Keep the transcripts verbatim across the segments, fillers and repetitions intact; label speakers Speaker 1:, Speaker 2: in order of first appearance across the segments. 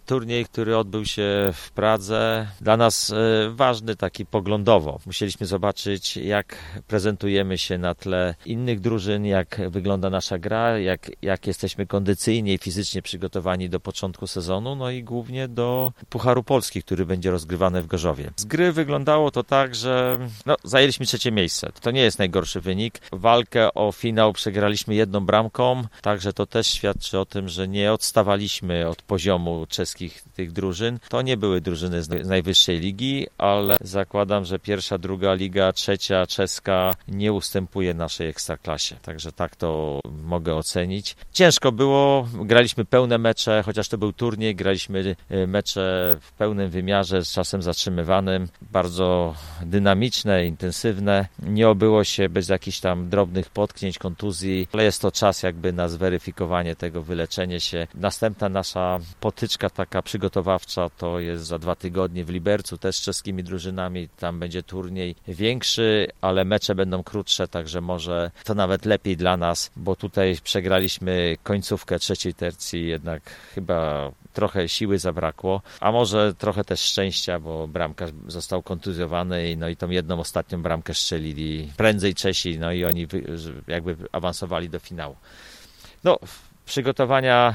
Speaker 1: turniej, który odbył się w Pradze, dla nas ważny taki poglądowo. Musieliśmy zobaczyć, jak prezentujemy się na tle innych drużyn, jak wygląda nasza gra, jak, jak jesteśmy kondycyjnie i fizycznie przygotowani do początku sezonu, no i głównie do Pucharu Polski, który będzie rozgrywany w Gorzowie. Z gry wyglądało to tak, że no, zajęliśmy trzecie miejsce. To nie jest najgorszy wynik. Walkę o finał przegraliśmy jedną bramką, także to też świadczy o tym, że nie odstawaliśmy od poziomu czeskich tych drużyn. To nie były drużyny z najwyższej ligi, ale zakładam, że pierwsza, druga liga, trzecia czeska nie ustępuje naszej ekstraklasie. Także tak to mogę ocenić. Ciężko było, graliśmy pełne mecze, chociaż to był turniej, graliśmy mecze w pełnym wymiarze, z czasem zatrzymywanym, bardzo dynamiczne, intensywne. Nie obyło się bez jakichś tam drobnych potknięć, kontuzji, ale jest to czas jakby na zweryfikowanie tego, wyleczenie się. Następna nasza potyczka taka przygotowawcza to jest za dwa tygodnie w Libercu, też z czeskimi drużynami. Tam będzie turniej większy, ale mecze będą krótsze, także może to nawet lepiej dla nas, bo tutaj przegraliśmy końcówkę trzeciej tercji, jednak chyba trochę siły zabrakło, a może trochę też szczęścia, bo bramkarz został kontuzjowany i no i tą jedną ostatnią bramkę strzelili prędzej Czesi, no i oni jakby awansowali do finału. No, przygotowania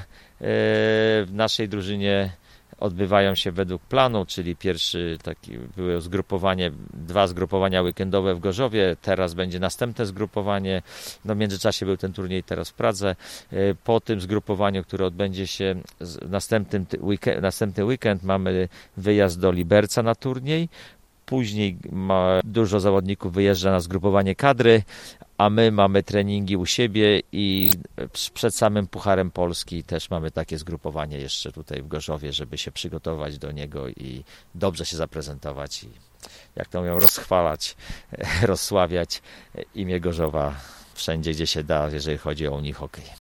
Speaker 1: w naszej drużynie odbywają się według planu, czyli pierwszy taki było zgrupowanie, dwa zgrupowania weekendowe w Gorzowie, teraz będzie następne zgrupowanie, no w międzyczasie był ten turniej teraz w Pradze. Po tym zgrupowaniu, które odbędzie się w następnym weekend, następny weekend, mamy wyjazd do Liberca na turniej, później ma, dużo zawodników wyjeżdża na zgrupowanie kadry, a my mamy treningi u siebie i przed samym Pucharem Polski też mamy takie zgrupowanie jeszcze tutaj w Gorzowie, żeby się przygotować do niego i dobrze się zaprezentować i jak to mówią, rozchwalać, rozsławiać imię Gorzowa wszędzie, gdzie się da, jeżeli chodzi o unii hokej.